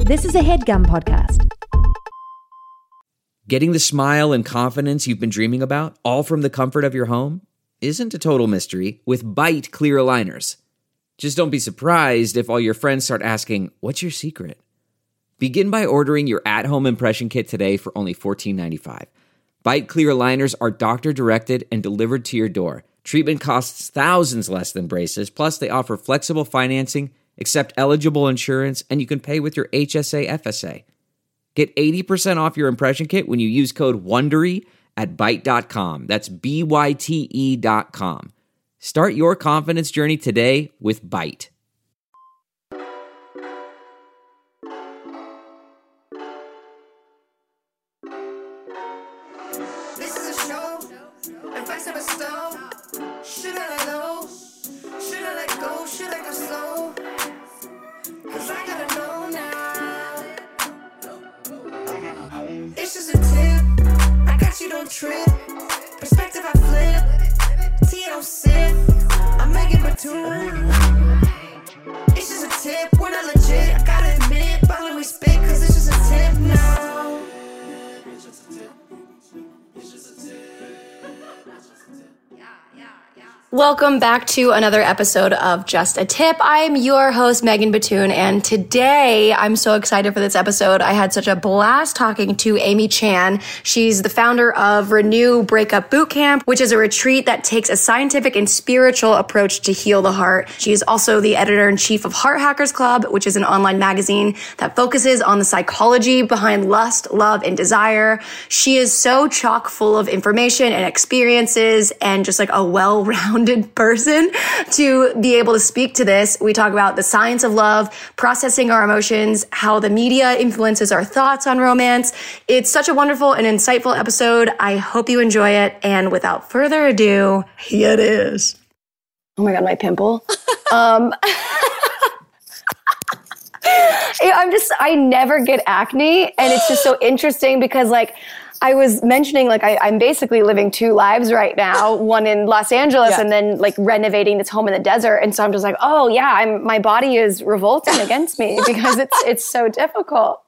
This is a HeadGum podcast. Getting the smile and confidence you've been dreaming about, all from the comfort of your home, isn't a total mystery with Byte clear aligners. Just don't be surprised if all your friends start asking, "What's your secret?" Begin by ordering your at-home impression kit today for only $14.95. Byte clear aligners are doctor-directed and delivered to your door. Treatment costs thousands less than braces, plus they offer flexible financing, accept eligible insurance, and you can pay with your HSA FSA. Get 80% off your impression kit when you use code WONDERY at Byte.com. That's BYTE.com. Start your confidence journey today with Byte. This is a show. Advice of a stone. Should I let go? Should I let go? Should I go slow? Cause I gotta know now. It's just a tip. I got you, don't trip. Perspective I flip. Tea I don't sip. I'm Megan Batoon. It's just a tip. We're not legit. I gotta admit. But we spit cause it's just a tip now. It's just a tip. It's just a tip. Welcome back to another episode of Just a Tip. I'm your host, Megan Batoon, and today I'm so excited for this episode. I had such a blast talking to Amy Chan. She's the founder of Renew Breakup Bootcamp, which is a retreat that takes a scientific and spiritual approach to heal the heart. She is also the editor-in-chief of Heart Hackers Club, which is an online magazine that focuses on the psychology behind lust, love, and desire. She is so chock full of information and experiences and just like a well-rounded person to be able to speak to this. We talk about the science of love, processing our emotions, how the media influences our thoughts on romance. It's such a wonderful and insightful episode. I hope you enjoy it. And without further ado, here it is. Oh my God, my pimple. I never get acne. And it's just so interesting because I was mentioning, I'm basically living two lives right now, one in Los Angeles and then renovating this home in the desert. And so I'm just like, oh yeah, my body is revolting against me because it's so difficult.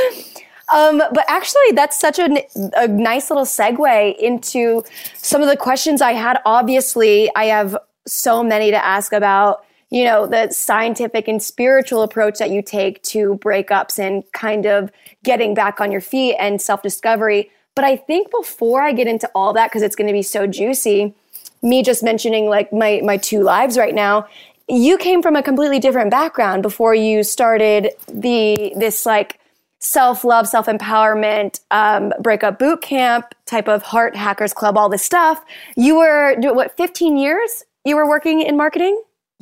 But actually that's such a nice little segue into some of the questions I had. Obviously, I have so many to ask about, the scientific and spiritual approach that you take to breakups and kind of getting back on your feet and self-discovery. But I think before I get into all that, because it's going to be so juicy, me just mentioning my two lives right now, you came from a completely different background before you started this self-love, self-empowerment, breakup boot camp type of Heart Hackers Club, all this stuff. You were, 15 years you were working in marketing?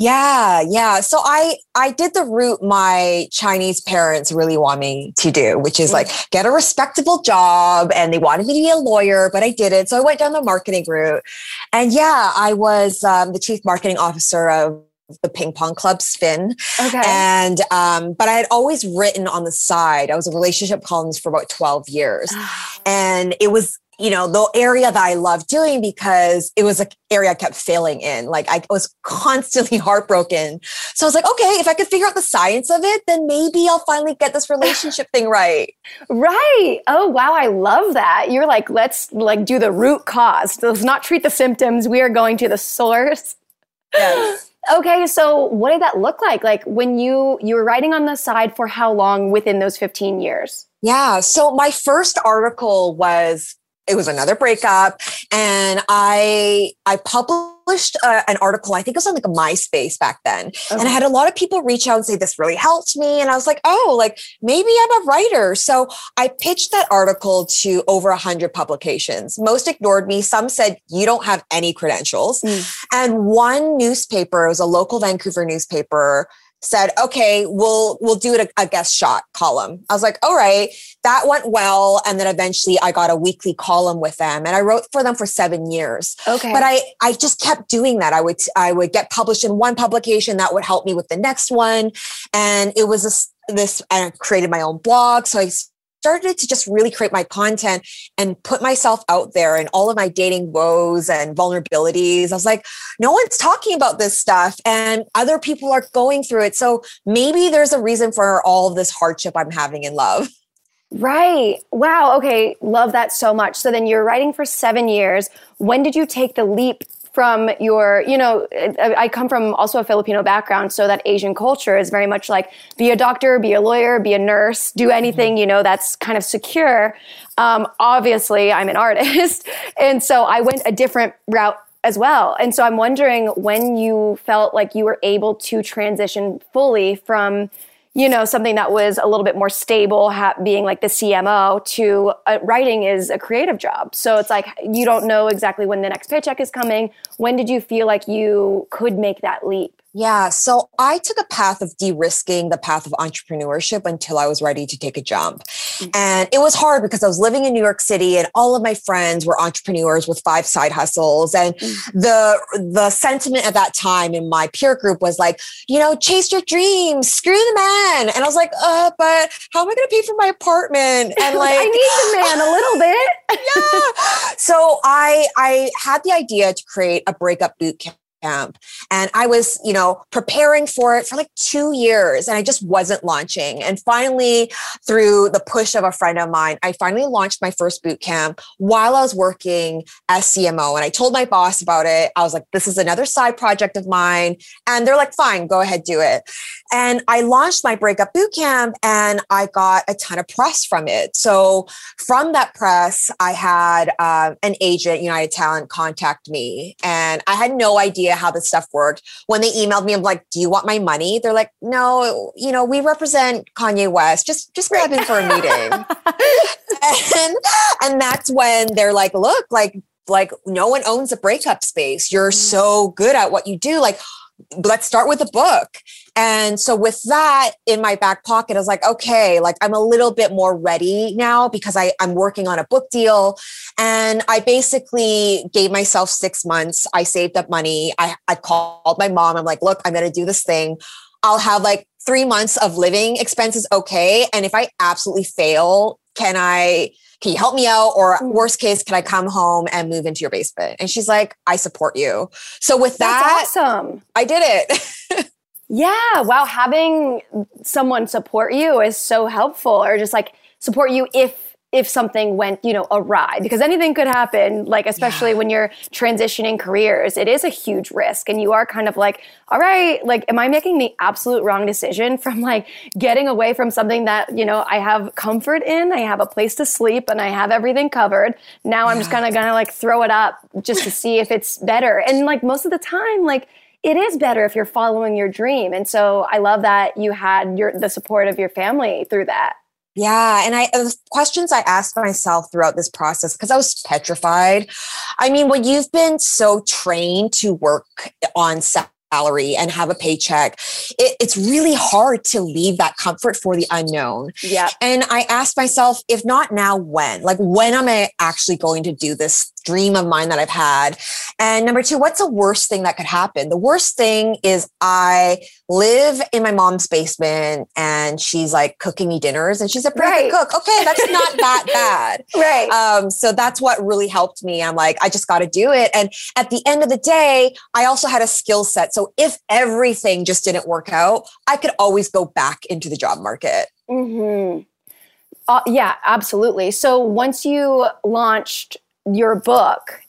Yeah. So I did the route my Chinese parents really want me to do, which is get a respectable job. And they wanted me to be a lawyer, but I didn't. So I went down the marketing route. And I was the chief marketing officer of the ping pong club Spin. Okay. And, but I had always written on the side. I was a relationship columnist for about 12 years. And it was, the area that I loved doing because it was an area I kept failing in. I was constantly heartbroken. So I was like, okay, if I could figure out the science of it, then maybe I'll finally get this relationship thing right. Right. Oh, wow. I love that. You're let's do the root cause. Let's not treat the symptoms. We are going to the source. Yes. Okay. So what did that look like? When you were writing on the side for how long within those 15 years? Yeah. So my first article was another breakup. And I published an article, I think it was on a MySpace back then. Okay. And I had a lot of people reach out and say, this really helped me. And I was like, maybe I'm a writer. So I pitched that article to over 100 publications. Most ignored me. Some said, you don't have any credentials. And one newspaper, it was a local Vancouver newspaper, said, okay, we'll do it a guest shot column. I was like, all right, that went well. And then eventually I got a weekly column with them and I wrote for them for 7 years. Okay. But I just kept doing that. I would get published in one publication that would help me with the next one. And it was this, I created my own blog. So I started to just really create my content and put myself out there and all of my dating woes and vulnerabilities. I was like, no one's talking about this stuff and other people are going through it. So maybe there's a reason for all of this hardship I'm having in love. Right. Wow. Okay. Love that so much. So then you're writing for 7 years. When did you take the leap from your, I come from also a Filipino background, so that Asian culture is very much like, be a doctor, be a lawyer, be a nurse, do anything, that's kind of secure. Obviously, I'm an artist. And so I went a different route as well. And so I'm wondering when you felt like you were able to transition fully from something that was a little bit more stable, being like the CMO, to writing is a creative job. So it's like, you don't know exactly when the next paycheck is coming. When did you feel like you could make that leap? Yeah. So I took a path of de-risking the path of entrepreneurship until I was ready to take a jump. And it was hard because I was living in New York City and all of my friends were entrepreneurs with 5 side hustles. And the sentiment at that time in my peer group was like, chase your dreams, screw the man. And I was like, but how am I going to pay for my apartment? And like, I need the man a little bit. Yeah. So I had the idea to create a breakup boot camp. And I was, preparing for it for like 2 years and I just wasn't launching. And finally, through the push of a friend of mine, I finally launched my first boot camp while I was working as CMO. And I told my boss about it. I was like, this is another side project of mine. And they're like, fine, go ahead, do it. And I launched my breakup boot camp and I got a ton of press from it. So from that press, I had an agent, United Talent, contact me. And I had no idea how this stuff worked. When they emailed me, I'm like, do you want my money? They're like, no, we represent Kanye West. Just grab him for a meeting. and that's when they're like, look, like no one owns a breakup space. You're so good at what you do. Like, let's start with a book. And so with that in my back pocket, I was like, okay, like I'm a little bit more ready now because I'm working on a book deal. And I basically gave myself 6 months. I saved up money. I called my mom. I'm like, look, I'm going to do this thing. I'll have like 3 months of living expenses. Okay. And if I absolutely fail, can you help me out? Or worst case, can I come home and move into your basement? And she's like, I support you. So with That's awesome. I did it. Yeah. Wow. Having someone support you is so helpful, or just like support you if something went, awry, because anything could happen, like, especially when you're transitioning careers, it is a huge risk. And you are kind of like, all right, like, am I making the absolute wrong decision from like getting away from something that, I have comfort in, I have a place to sleep and I have everything covered. Now I'm just gonna like throw it up just to see if it's better. And like most of the time, like, it is better if you're following your dream. And so I love that you had the support of your family through that. Yeah. And the questions I asked myself throughout this process, because I was petrified. I mean, when you've been so trained to work on salary and have a paycheck, it's really hard to leave that comfort for the unknown. Yeah. And I asked myself, if not now, when? Like, when am I actually going to do this dream of mine that I've had? And number 2, what's the worst thing that could happen? The worst thing is I live in my mom's basement and she's like cooking me dinners and she's a pretty good cook. Okay, that's not that bad. Right. So that's what really helped me. I'm like, I just got to do it. And at the end of the day, I also had a skill set. So if everything just didn't work out, I could always go back into the job market. Mm-hmm. Yeah, absolutely. So once you launched your book,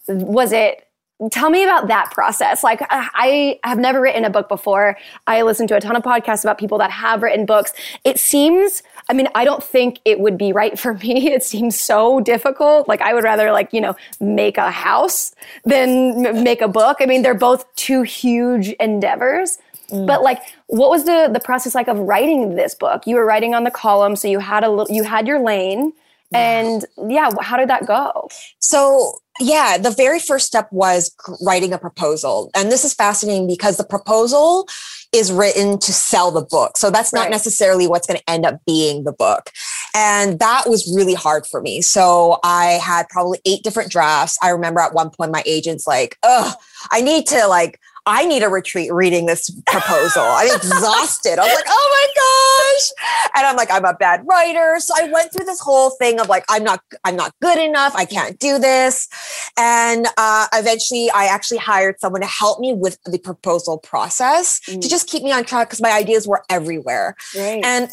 tell me about that process. Like, I have never written a book before. I listened to a ton of podcasts about people that have written books. It seems, I don't think it would be right for me. It seems so difficult. Like, I would rather make a house than make a book. They're both 2 huge endeavors. But like, what was the process like of writing this book? You were writing on the column, so you had your lane. And how did that go? So the very first step was writing a proposal. And this is fascinating because the proposal is written to sell the book. So that's not necessarily what's going to end up being the book. And that was really hard for me. So I had probably 8 different drafts. I remember at one point my agent's like, I need a retreat reading this proposal. I'm exhausted. I was like, oh my gosh. And I'm like, I'm a bad writer. So I went through this whole thing of like, I'm not good enough. I can't do this. And eventually I actually hired someone to help me with the proposal process to just keep me on track because my ideas were everywhere. Right. And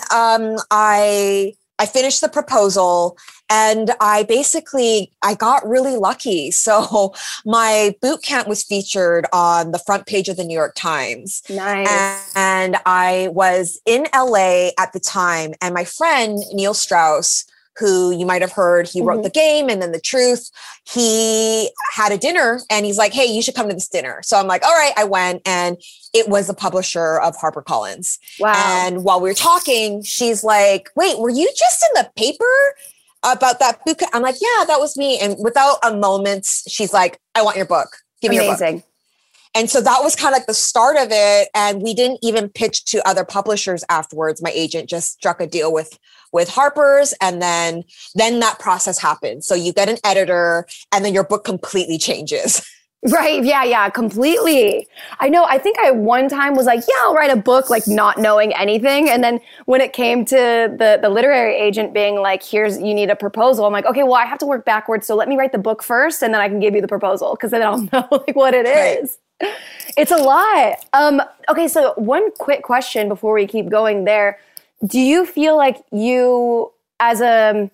I finished the proposal and I got really lucky. So my boot camp was featured on the front page of the New York Times. Nice. And I was in LA at the time, and my friend Neil Strauss, who you might have heard, he wrote The Game and then The Truth. He had a dinner and he's like, hey, you should come to this dinner. So I'm like, all right, I went, and it was the publisher of HarperCollins. Wow. And while we were talking, she's like, wait, were you just in the paper about that book? I'm like, yeah, that was me. And without a moment, she's like, I want your book. Give me your book. And so that was kind of like the start of it. And we didn't even pitch to other publishers afterwards. My agent just struck a deal with Harper's, and then that process happens. So you get an editor and then your book completely changes. Right. Yeah, completely. I know. I think I one time was like, yeah, I'll write a book, like not knowing anything. And then when it came to the literary agent being like, you need a proposal. I'm like, okay, well, I have to work backwards. So let me write the book first and then I can give you the proposal, because then I'll know like what it is. Right. It's a lot. Okay. So one quick question before we keep going there. Do you feel like you, as a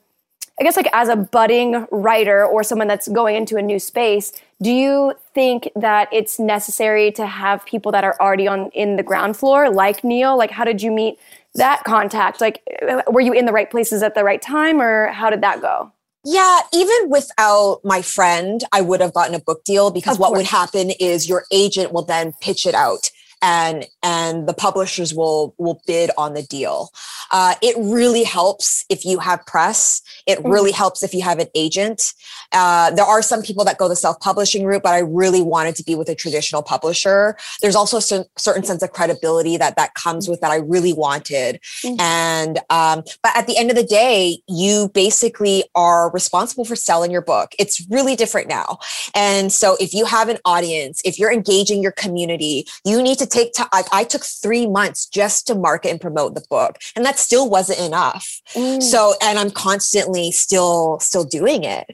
budding writer or someone that's going into a new space, do you think that it's necessary to have people that are already in the ground floor, like Neil? Like, how did you meet that contact? Like, were you in the right places at the right time, or how did that go? Yeah, even without my friend, I would have gotten a book deal, because what would happen is your agent will then pitch it out. And the publishers will bid on the deal. It really helps if you have press. It really helps if you have an agent. There are some people that go the self-publishing route, but I really wanted to be with a traditional publisher. There's also a certain sense of credibility that comes with that I really wanted. And but at the end of the day, you basically are responsible for selling your book. It's really different now. And so if you have an audience, if you're engaging your community, you need to take time. I took 3 months just to market and promote the book, and that still wasn't enough. So, and I'm constantly still doing it.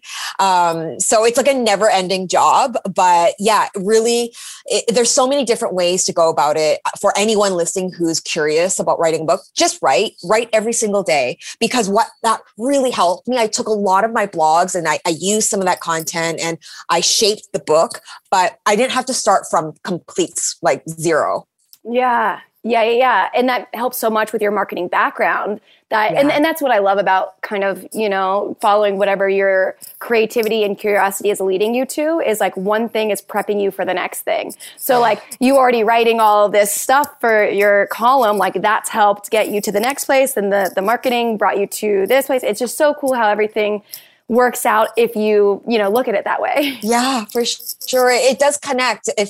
So it's like a never ending job, but yeah, really, there's so many different ways to go about it. For anyone listening who's curious about writing a book, just write every single day, because what that really helped me, I took a lot of my blogs and I used some of that content and I shaped the book, but I didn't have to start from complete like zero. Yeah. And that helps so much with your marketing background. And that's what I love about kind of, following whatever your creativity and curiosity is leading you to, is like one thing is prepping you for the next thing. So like you already writing all this stuff for your column, like that's helped get you to the next place, and the marketing brought you to this place. It's just so cool how everything works out if you look at it that way. Yeah, for sure. It does connect I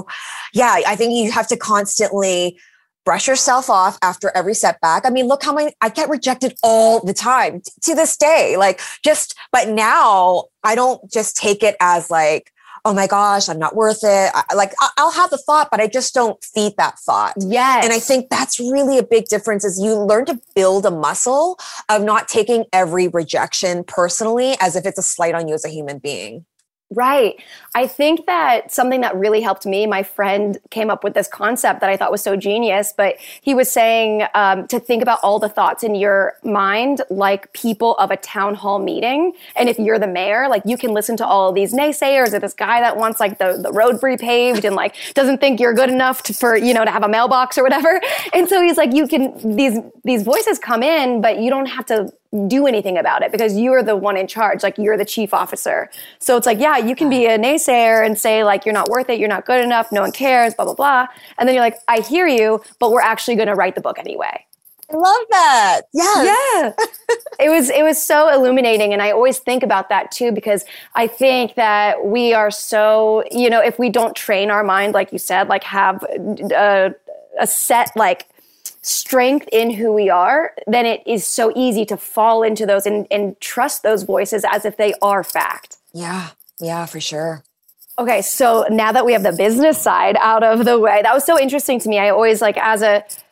think you have to constantly brush yourself off after every setback. I mean, look how I get rejected all the time to this day. But now I don't just take it as like, oh my gosh, I'm not worth it. I'll have the thought, but I just don't feed that thought. Yes. And I think that's really a big difference, is you learn to build a muscle of not taking every rejection personally as if it's a slight on you as a human being. Right. I think that something that really helped me, my friend came up with this concept that I thought was so genius, but he was saying to think about all the thoughts in your mind like people of a town hall meeting. And if you're the mayor, like you can listen to all of these naysayers, or this guy that wants like the road repaved and like doesn't think you're good enough to have a mailbox or whatever. And so he's like, these voices come in, but you don't have to do anything about it because you're the one in charge. Like you're the chief officer. So it's like, yeah, you can be a naysayer and say like, you're not worth it. You're not good enough. No one cares, blah, blah, blah. And then you're like, I hear you, but we're actually going to write the book anyway. I love that. Yes. Yeah. It was so illuminating. And I always think about that too, because I think that we are so, if we don't train our mind, like you said, like have a set, like strength in who we are, then it is so easy to fall into those and trust those voices as if they are fact. Yeah, for sure. Okay, so now that we have the business side out of the way, that was so interesting to me. I always as a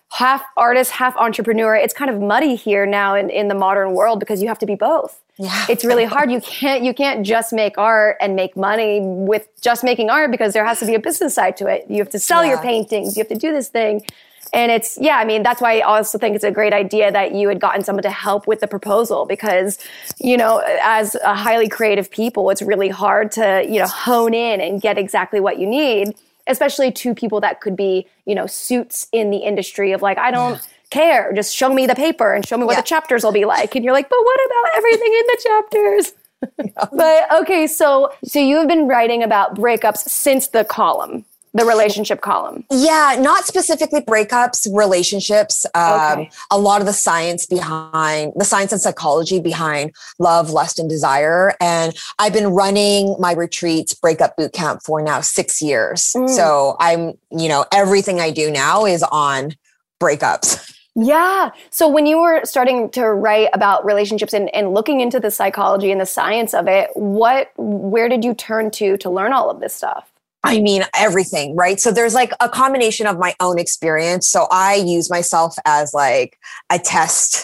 half artist, half entrepreneur. It's kind of muddy here now in the modern world because you have to be both. Yeah. It's really hard. You can't just make art and make money with just making art because there has to be a business side to it. You have to sell your paintings. You have to do this thing. And that's why I also think it's a great idea that you had gotten someone to help with the proposal because, as a highly creative people, it's really hard to, hone in and get exactly what you need, especially to people that could be, suits in the industry of like, I don't care. Just show me the paper and show me what the chapters will be like. And you're like, but what about everything in the chapters? But okay, so you have been writing about breakups since the relationship column. Yeah, not specifically breakups, relationships. A lot of the science and psychology behind love, lust, and desire. And I've been running my retreats, Breakup Bootcamp, for now 6 years. So I'm, everything I do now is on breakups. Yeah. So when you were starting to write about relationships and looking into the psychology and the science of it, where did you turn to learn all of this stuff? I mean, everything, right? So there's like a combination of my own experience. So I use myself as like a tester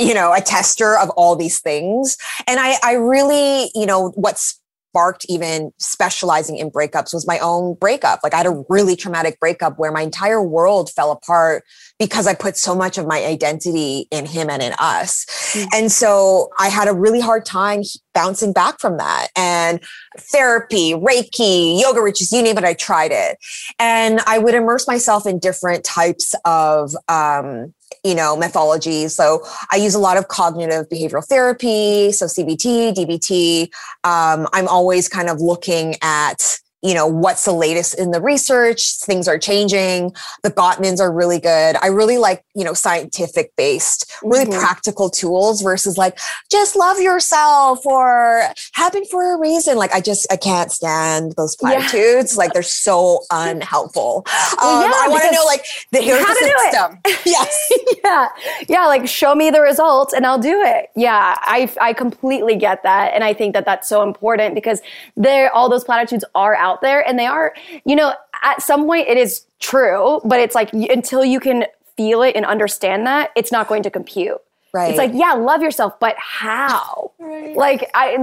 of all these things. And I really, what sparked even specializing in breakups was my own breakup. Like I had a really traumatic breakup where my entire world fell apart because I put so much of my identity in him and in us. And so I had a really hard time bouncing back from that. And therapy, Reiki, yoga retreats, you name it, I tried it. And I would immerse myself in different types of, methodologies. So I use a lot of cognitive behavioral therapy. So CBT, DBT. I'm always kind of looking at, what's the latest in the research. Things are changing. The Gottmans are really good. I really like, scientific based, really practical tools versus like, just love yourself or happen for a reason. Like, I can't stand those platitudes. Yeah. Like they're so unhelpful. I want to know like, here's how the system. Yes. Yeah. Like show me the results and I'll do it. Yeah. I completely get that. And I think that that's so important because all those platitudes are out there and they are, at some point it is true, but it's like until you can feel it and understand that, it's not going to compute. Right. It's like, love yourself, but how? Right. Like I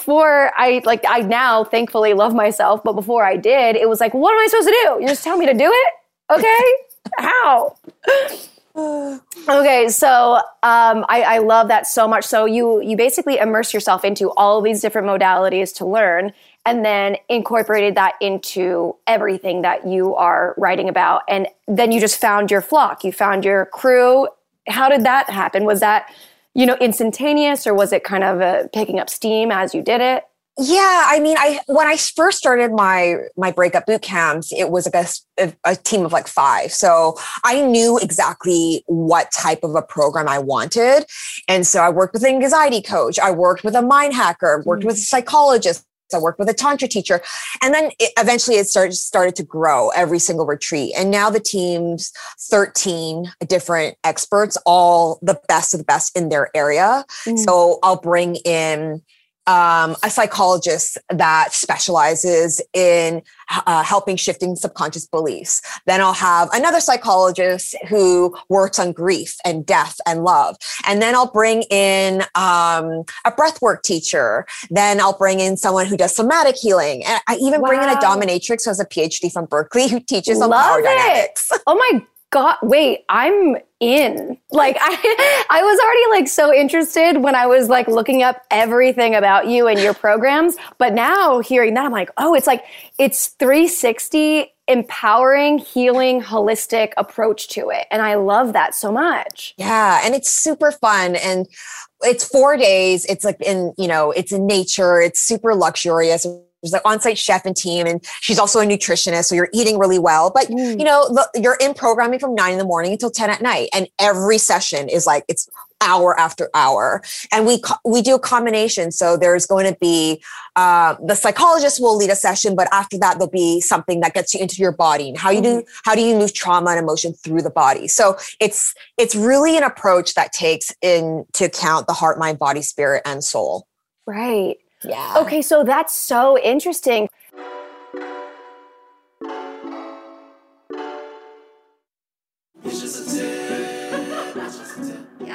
now thankfully love myself, but before I did, it was like, what am I supposed to do? You just tell me to do it? Okay. How? Okay, so I love that so much. So you basically immerse yourself into all of these different modalities to learn and then incorporated that into everything that you are writing about. And then you just found your flock. You found your crew. How did that happen? Was that, instantaneous or was it kind of picking up steam as you did it? Yeah, I mean, when I first started my breakup boot camps, it was a team of like 5. So I knew exactly what type of a program I wanted. And so I worked with an anxiety coach. I worked with a mind hacker, worked with a psychologist. I worked with a tantra teacher. And then eventually it started to grow every single retreat. And now the team's 13 different experts, all the best of the best in their area. So I'll bring in a psychologist that specializes in helping shifting subconscious beliefs. Then I'll have another psychologist who works on grief and death and love. And then I'll bring in a breathwork teacher. Then I'll bring in someone who does somatic healing. And I even bring in a dominatrix who has a PhD from Berkeley who teaches on power dynamics. Oh my God, wait, I'm in. Like I was already like so interested when I was like looking up everything about you and your programs. But now hearing that, I'm like, oh, it's 360 empowering, healing, holistic approach to it. And I love that so much. Yeah. And it's super fun. And it's 4 days. It's like it's in nature. It's super luxurious. There's an on-site chef and team, and she's also a nutritionist. So you're eating really well, but you're in programming from 9 a.m. until 10 p.m. And every session is like, it's hour after hour. And we do a combination. So there's going to be, the psychologist will lead a session, but after that, there'll be something that gets you into your body and how do you move trauma and emotion through the body? So it's really an approach that takes into account the heart, mind, body, spirit, and soul. Right. Yeah. Okay, so that's so interesting. It's just a tip.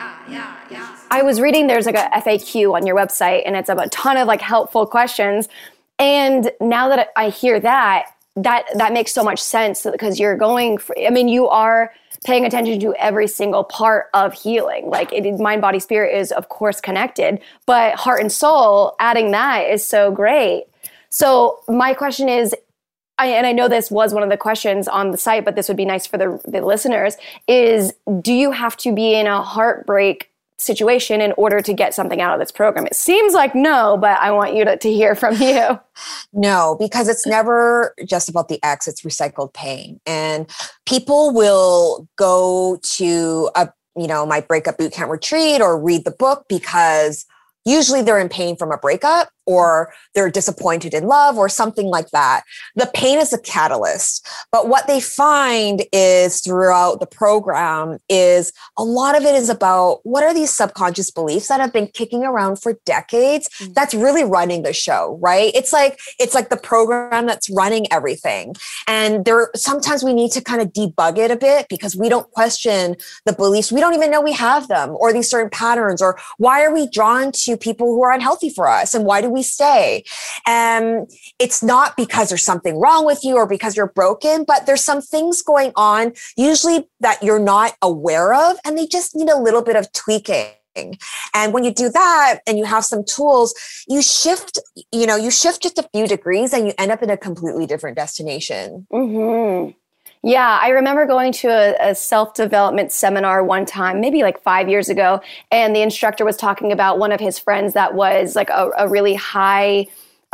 I was reading, there's like a FAQ on your website, and it's a ton of like helpful questions. And now that I hear that makes so much sense, because you're going for, I mean, you are paying attention to every single part of healing. Like mind, body, spirit is of course connected, but heart and soul, adding that is so great. So my question is, and I know this was one of the questions on the site, but this would be nice for the listeners, is do you have to be in a heartbreak situation in order to get something out of this program? It seems like no, but I want you to hear from you. No, because it's never just about the ex, it's recycled pain. And people will go to my breakup boot camp retreat or read the book because usually they're in pain from a breakup, or they're disappointed in love or something like that. The pain is a catalyst. But what they find is throughout the program is a lot of it is about what are these subconscious beliefs that have been kicking around for decades that's really running the show, right? It's like the program that's running everything. And sometimes we need to kind of debug it a bit because we don't question the beliefs. We don't even know we have them, or these certain patterns, or why are we drawn to people who are unhealthy for us? And why do we stay? And it's not because there's something wrong with you or because you're broken, but there's some things going on, usually that you're not aware of, and they just need a little bit of tweaking. And when you do that and you have some tools, you shift just a few degrees and you end up in a completely different destination. Mm-hmm. Yeah, I remember going to a self-development seminar one time, maybe like 5 years ago, and the instructor was talking about one of his friends that was like a really highly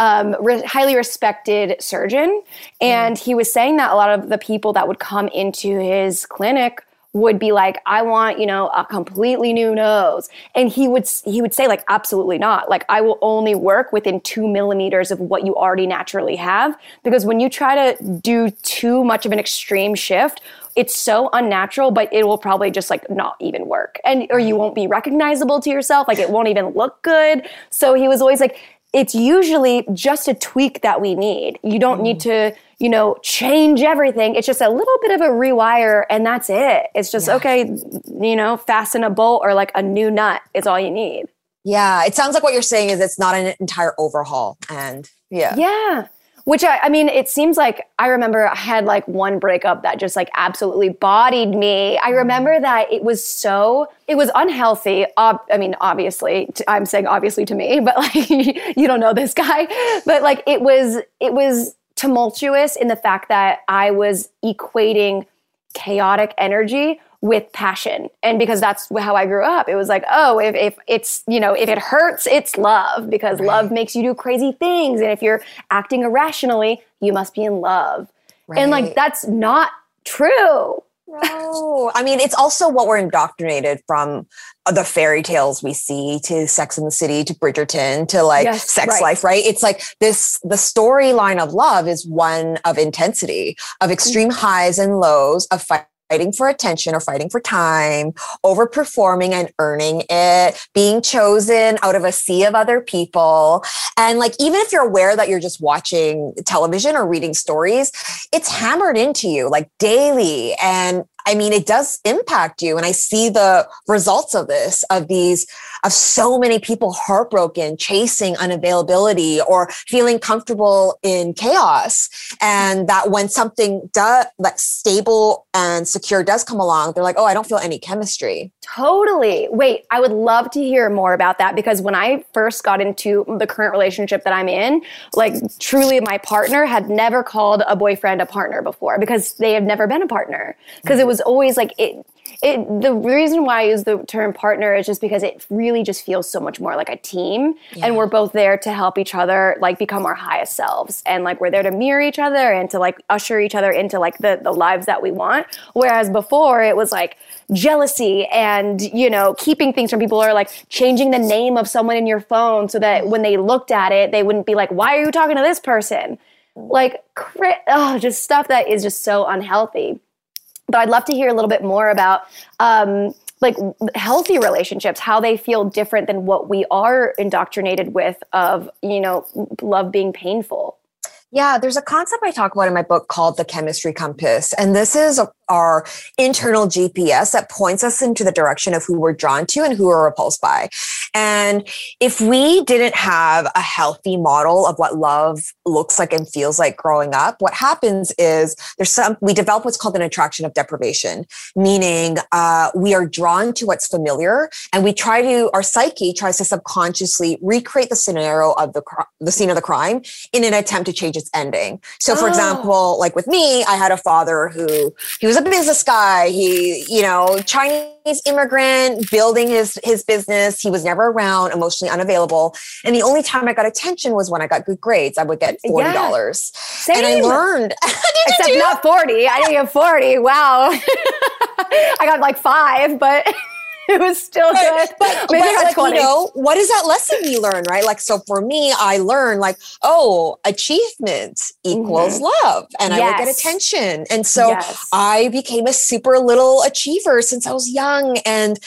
respected surgeon. And he was saying that a lot of the people that would come into his clinic would be like, I want, a completely new nose. And he would say like, absolutely not. Like, I will only work within 2 millimeters of what you already naturally have. Because when you try to do too much of an extreme shift, it's so unnatural, but it will probably just like not even work. Or you won't be recognizable to yourself. Like it won't even look good. So he was always like, it's usually just a tweak that we need. You don't need to, change everything. It's just a little bit of a rewire, and that's it. It's just, okay, fasten a bolt or like a new nut is all you need. Yeah. It sounds like what you're saying is it's not an entire overhaul. And Yeah. Which I mean, it seems like I remember I had like one breakup that just like absolutely bodied me. I remember that it was unhealthy. Obviously, I'm saying obviously to me, but like, you don't know this guy, but like it was tumultuous in the fact that I was equating chaotic energy with passion. And because that's how I grew up, it was like, oh, if it's, if it hurts, it's love, because love makes you do crazy things. And if you're acting irrationally, you must be in love. Right. And like, that's not true. No, I mean, it's also what we're indoctrinated from the fairy tales we see, to Sex and the City, to Bridgerton, to like sex life, right? It's like the storyline of love is one of intensity, of extreme highs and lows, of fighting for attention or fighting for time, overperforming and earning it, being chosen out of a sea of other people. And like, even if you're aware that you're just watching television or reading stories, it's hammered into you like daily. And I mean, it does impact you. And I see the results of this, of so many people heartbroken, chasing unavailability or feeling comfortable in chaos. And that when something that's stable and secure does come along, they're like, oh, I don't feel any chemistry. Totally. Wait, I would love to hear more about that, because when I first got into the current relationship that I'm in, like truly my partner had never called a boyfriend a partner before, because they have never been a partner. Because it was always like the reason why I use the term partner is just because it really just feels so much more like a team. Yeah. And we're both there to help each other like become our highest selves. And like we're there to mirror each other and to like usher each other into like the lives that we want. Whereas before it was like jealousy and, keeping things from people, or like changing the name of someone in your phone so that when they looked at it, they wouldn't be like, why are you talking to this person? Like, just stuff that is just so unhealthy. But I'd love to hear a little bit more about like healthy relationships, how they feel different than what we are indoctrinated with of, love being painful. Yeah, there's a concept I talk about in my book called the chemistry compass. And this is our internal GPS that points us into the direction of who we're drawn to and who we're repulsed by. And if we didn't have a healthy model of what love looks like and feels like growing up, what happens is we develop what's called an attraction of deprivation, meaning we are drawn to what's familiar, and our psyche tries to subconsciously recreate the scenario of the scene of the crime in an attempt to change its ending. So for example, like with me, I had a father who he was a business guy. He, Chinese immigrant, building his business. He was never around, emotionally unavailable. And the only time I got attention was when I got good grades. I would get $40. Yeah. Same. And I learned. Except not 40. I didn't get 40. Wow. I got like 5, but it was still good. But Maybe I got 20. What is that lesson we learn, right? Like, so for me, I learned achievement equals love, and I would get attention. And so I became a super little achiever since I was young. And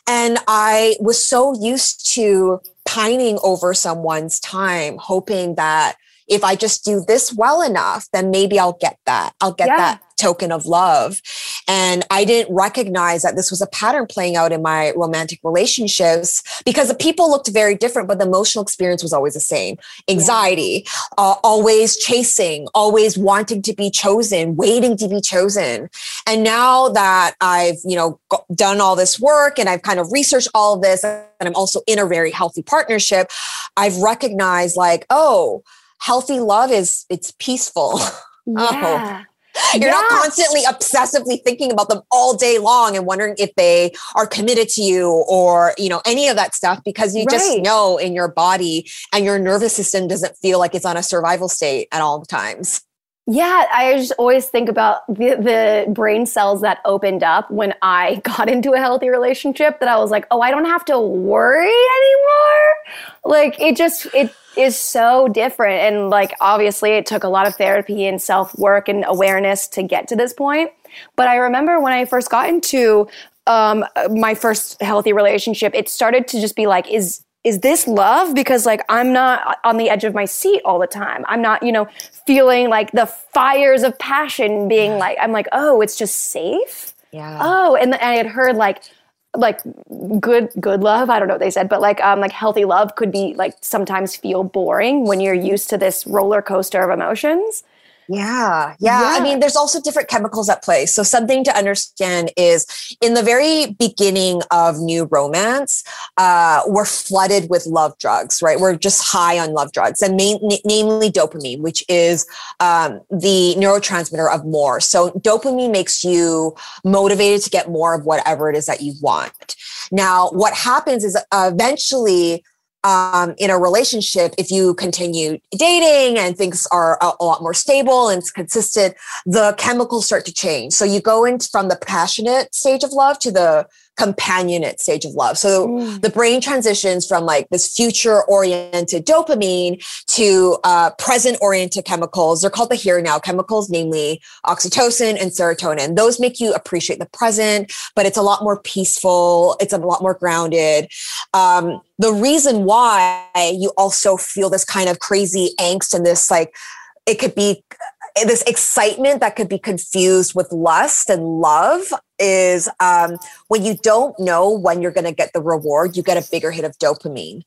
I was so used to pining over someone's time, hoping that if I just do this well enough, then maybe I'll get that. I'll get that token of love. And I didn't recognize that this was a pattern playing out in my romantic relationships because the people looked very different, but the emotional experience was always the same. Anxiety, always chasing, always wanting to be chosen, waiting to be chosen. And now that I've, done all this work and I've kind of researched all of this, and I'm also in a very healthy partnership, I've recognized healthy love it's peaceful. Yeah. You're not constantly obsessively thinking about them all day long and wondering if they are committed to you or, any of that stuff, because you just know in your body and your nervous system doesn't feel like it's on a survival state at all times. Yeah, I just always think about the brain cells that opened up when I got into a healthy relationship, that I was like, I don't have to worry anymore. Like it is so different. And obviously it took a lot of therapy and self-work and awareness to get to this point. But I remember when I first got into my first healthy relationship, it started to just be like, is this love? Because I'm not on the edge of my seat all the time. I'm not, feeling like the fires of passion being I'm like, it's just safe. Yeah. Oh, and I had heard like good love. I don't know what they said, but healthy love could be sometimes feel boring when you're used to this roller coaster of emotions. Yeah. I mean, there's also different chemicals at play. So something to understand is in the very beginning of new romance, we're flooded with love drugs, right? We're just high on love drugs, and namely dopamine, which is the neurotransmitter of more. So dopamine makes you motivated to get more of whatever it is that you want. Now, what happens is eventually in a relationship, if you continue dating and things are a lot more stable and it's consistent, the chemicals start to change. So you go in from the passionate stage of love to the companionate stage of love. So the brain transitions from this future-oriented dopamine to present-oriented chemicals. They're called the here and now chemicals, namely oxytocin and serotonin. Those make you appreciate the present, but it's a lot more peaceful. It's a lot more grounded. The reason why you also feel this kind of crazy angst and this it could be this excitement that could be confused with lust and love is when you don't know when you're going to get the reward, you get a bigger hit of dopamine.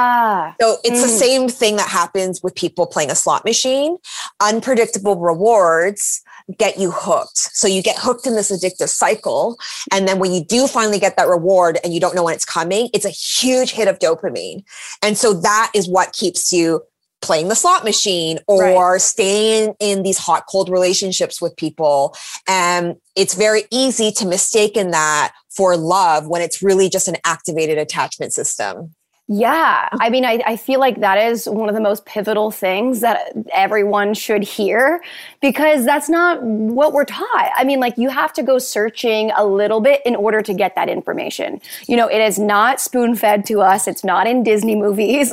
So it's the same thing that happens with people playing a slot machine. Unpredictable rewards get you hooked. So you get hooked in this addictive cycle. And then when you do finally get that reward and you don't know when it's coming, it's a huge hit of dopamine. And so that is what keeps you playing the slot machine or staying in these hot, cold relationships with people. And it's very easy to mistake that for love when it's really just an activated attachment system. Yeah. I mean, I feel like that is one of the most pivotal things that everyone should hear, because that's not what we're taught. I mean, you have to go searching a little bit in order to get that information. It is not spoon-fed to us. It's not in Disney movies.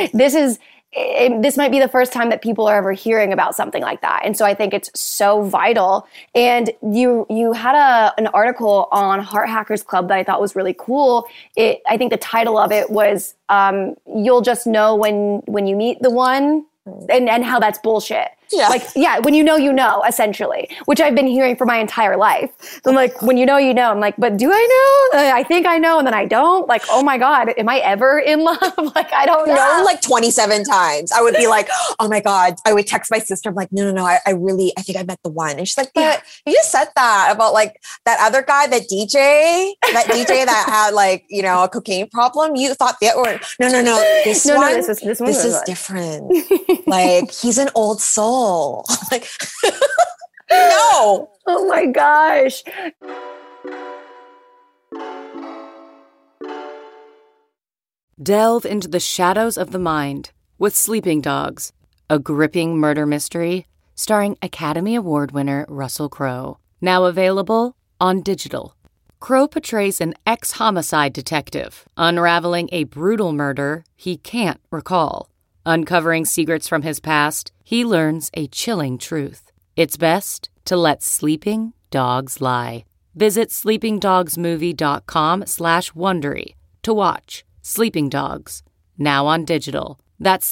This might be the first time that people are ever hearing about something like that. And so I think it's so vital. And you had an article on Heart Hackers Club that I thought was really cool. I think the title of it was, you'll just know when you meet the one, and how that's bullshit. Yeah. Like, yeah, when you know, essentially, which I've been hearing for my entire life. I'm like, when you know, I'm like, but do I know? I think I know, and then I don't. Like, oh my God, am I ever in love? Like, I don't know. Like 27 times. I would be like, oh my God. I would text my sister. I'm like, no. I think I met the one. And she's like, but you just said that about like that other guy, that DJ that had like, you know, a cocaine problem. You thought that or no. This is different. Like, he's an old soul. Like, no. Oh my gosh. Delve into the shadows of the mind with Sleeping Dogs, a gripping murder mystery starring Academy Award winner Russell Crowe. Now available on digital. Crowe portrays an ex-homicide detective unraveling a brutal murder he can't recall. Uncovering secrets from his past, he learns a chilling truth. It's best to let sleeping dogs lie. Visit sleepingdogsmovie.com/Wondery to watch Sleeping Dogs, now on digital. That's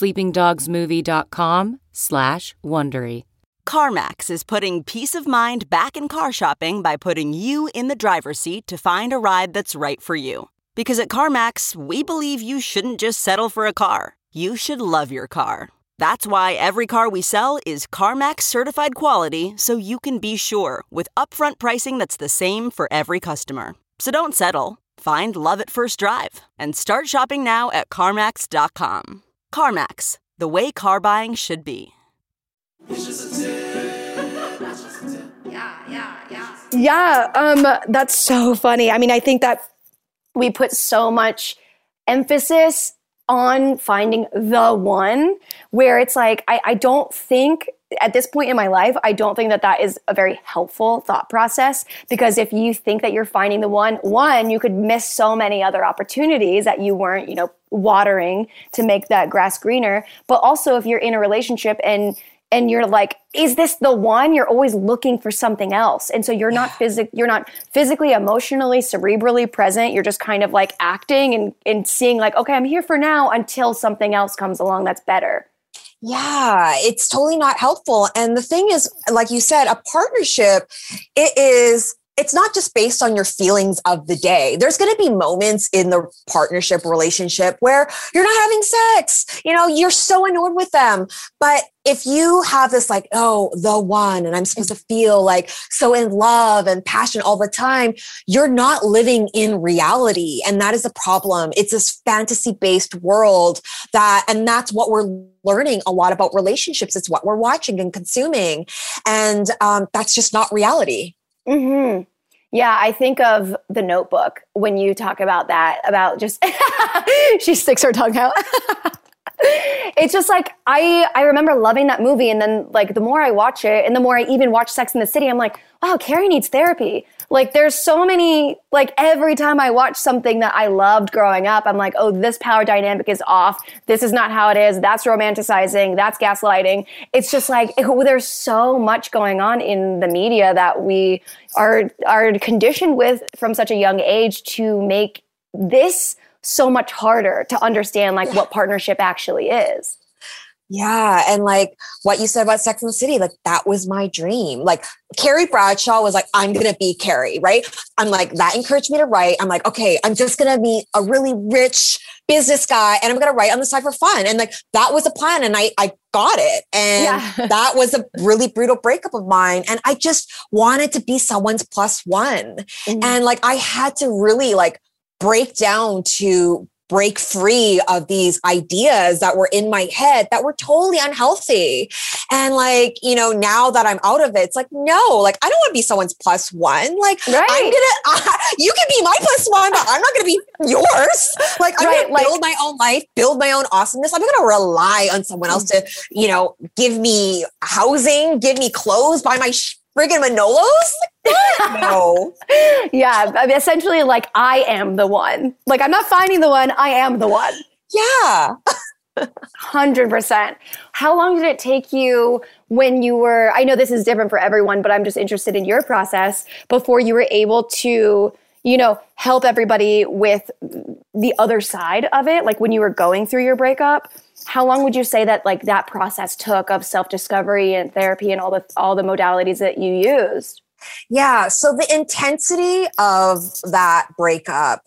sleepingdogsmovie.com/Wondery. CarMax is putting peace of mind back in car shopping by putting you in the driver's seat to find a ride that's right for you. Because at CarMax, we believe you shouldn't just settle for a car. You should love your car. That's why every car we sell is CarMax certified quality, so you can be sure with upfront pricing that's the same for every customer. So don't settle. Find love at first drive and start shopping now at CarMax.com. CarMax, the way car buying should be. Yeah, that's so funny. I mean, I think that we put so much emphasis on finding the one, where it's like, I don't think at this point in my life, I don't think that is a very helpful thought process, because if you think that you're finding the one, you could miss so many other opportunities that you weren't, watering to make that grass greener. But also if you're in a relationship and you're like, is this the one? You're always looking for something else. And so you're not physically, emotionally, cerebrally present. You're just kind of like acting and seeing like, okay, I'm here for now until something else comes along that's better. Yeah, it's totally not helpful. And the thing is, like you said, a partnership, it's not just based on your feelings of the day. There's going to be moments in the partnership relationship where you're not having sex. You're so annoyed with them. But if you have this like, oh, the one, and I'm supposed to feel like so in love and passion all the time, you're not living in reality. And that is the problem. It's this fantasy-based world and that's what we're learning a lot about relationships. It's what we're watching and consuming. And that's just not reality. Mm-hmm. Yeah, I think of The Notebook when you talk about that, about just, she sticks her tongue out. It's just like, I remember loving that movie. And then like, the more I watch it and the more I even watch Sex and the City, I'm like, wow, Carrie needs therapy. Like there's so many, like every time I watch something that I loved growing up, I'm like, oh, this power dynamic is off. This is not how it is. That's romanticizing. That's gaslighting. It's just like, there's so much going on in the media that we are conditioned with from such a young age to make this so much harder to understand like what partnership actually is. Yeah. And like what you said about Sex and the City, like that was my dream. Like Carrie Bradshaw was like, I'm going to be Carrie, right? I'm like, that encouraged me to write. I'm like, okay, I'm just going to meet a really rich business guy and I'm going to write on the side for fun. And like, that was a plan. And I got it. And that was a really brutal breakup of mine. And I just wanted to be someone's plus one. Mm-hmm. And like, I had to really like break free of these ideas that were in my head that were totally unhealthy. And like, now that I'm out of it, it's like, no, like, I don't want to be someone's plus one. Like, right. You can be my plus one, but I'm not going to be yours. Like, I'm going to build my own life, build my own awesomeness. I'm going to rely on someone else to, give me housing, give me clothes, buy my friggin' Manolos? No. Yeah. I mean, essentially, like, I am the one. Like, I'm not finding the one. I am the one. Yeah. 100%. How long did it take you when you were, I know this is different for everyone, but I'm just interested in your process before you were able to, help everybody with the other side of it? Like when you were going through your breakup, How long would you say that like that process took of self-discovery and therapy and all the modalities that you used? Yeah. So the intensity of that breakup,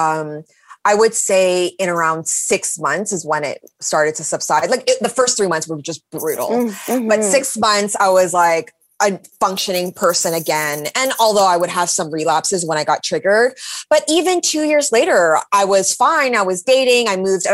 I would say in around 6 months is when it started to subside. Like the first 3 months were just brutal, but 6 months I was like a functioning person again. And although I would have some relapses when I got triggered, but even 2 years later, I was fine. I was dating. I moved,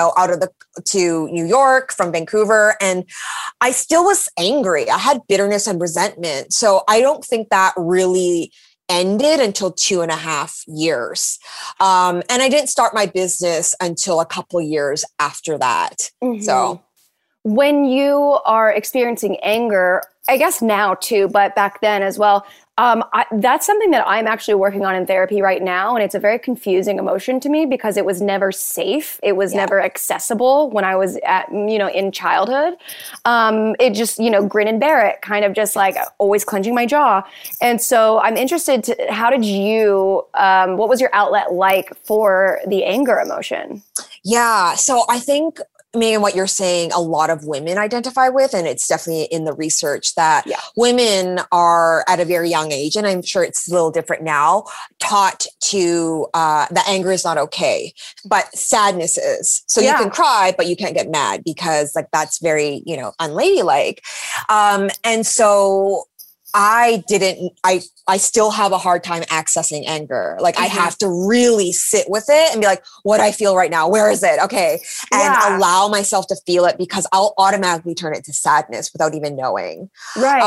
to New York from Vancouver, and I still was angry. I had bitterness and resentment. So I don't think that really ended until 2.5 years. And I didn't start my business until a couple years after that. So when you are experiencing anger, I guess now too, but back then as well, that's something that I'm actually working on in therapy right now. And it's a very confusing emotion to me because it was never safe. It was never accessible when I was in childhood. It just, grin and bear it, kind of just like always clenching my jaw. And so I'm interested how did you, what was your outlet like for the anger emotion? Yeah. So I think, Megan, what you're saying, a lot of women identify with, and it's definitely in the research that women are at a very young age, and I'm sure it's a little different now, taught to that anger is not okay, but sadness is. So you can cry, but you can't get mad because like that's very, unladylike. And so I still have a hard time accessing anger. Like I have to really sit with it and be like, what I feel right now, where is it? Okay. And allow myself to feel it because I'll automatically turn it to sadness without even knowing. Right.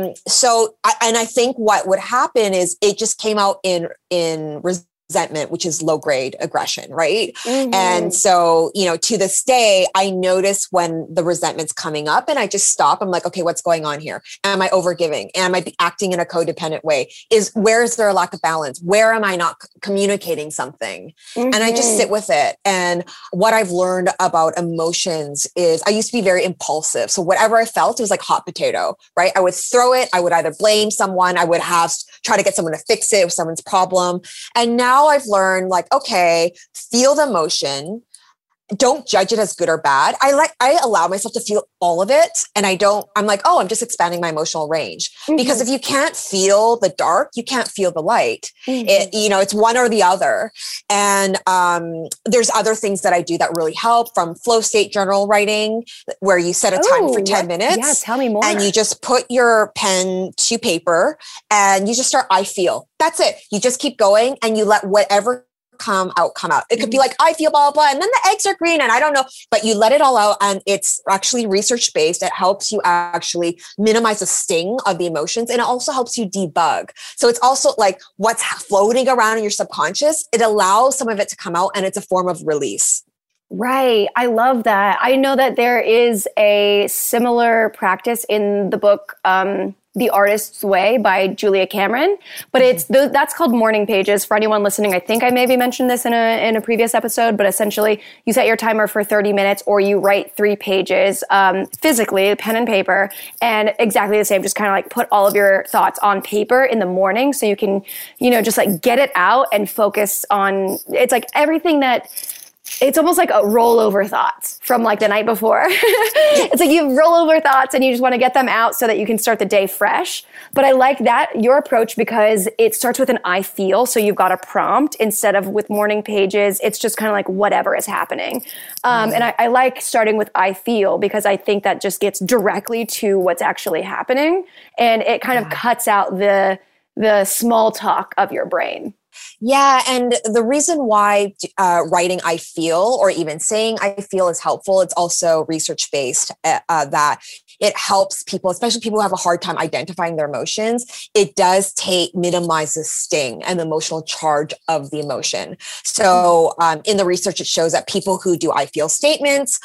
I think what would happen is it just came out in resentment, which is low grade aggression, right? And so, to this day, I notice when the resentment's coming up and I just stop. I'm like, okay, what's going on here? Am I overgiving? Am I acting in a codependent way? Where is there a lack of balance? Where am I not communicating something? And I just sit with it. And what I've learned about emotions is I used to be very impulsive. So whatever I felt, it was like hot potato, right? I would throw it. I would either blame someone. I would try to get someone to fix it. It was someone's problem. And now I've learned like, okay, feel the emotion. Don't judge it as good or bad. I allow myself to feel all of it. And I'm like, oh, I'm just expanding my emotional range. Because if you can't feel the dark, you can't feel the light. It's one or the other. And there's other things that I do that really help, from flow state journal writing, where you set a time for 10 minutes. Yeah, tell me more. And you just put your pen to paper and you just start, I feel. That's it. You just keep going and you let whatever come out. It could be like, I feel blah, blah, and then the eggs are green and I don't know, but you let it all out, and it's actually research-based. It helps you actually minimize the sting of the emotions, and it also helps you debug. So it's also like what's floating around in your subconscious, it allows some of it to come out, and it's a form of release. Right. I love that. I know that there is a similar practice in the book, The Artist's Way by Julia Cameron, but that's called morning pages. For anyone listening, I think I maybe mentioned this in a previous episode, but essentially you set your timer for 30 minutes or you write 3 pages, physically, pen and paper, and exactly the same, just kind of like put all of your thoughts on paper in the morning so you can, just like get it out and focus on, it's like everything that, it's almost like a rollover thoughts from like the night before. It's like you have rollover thoughts and you just want to get them out so that you can start the day fresh. But I like your approach because it starts with an I feel. So you've got a prompt instead of with morning pages. It's just kind of like whatever is happening. And I like starting with I feel because I think that just gets directly to what's actually happening. And it kind of cuts out the small talk of your brain. Yeah. And the reason why writing I feel, or even saying I feel, is helpful, it's also research-based, that it helps people, especially people who have a hard time identifying their emotions. It does minimize the sting and the emotional charge of the emotion. So in the research, it shows that people who do I feel statements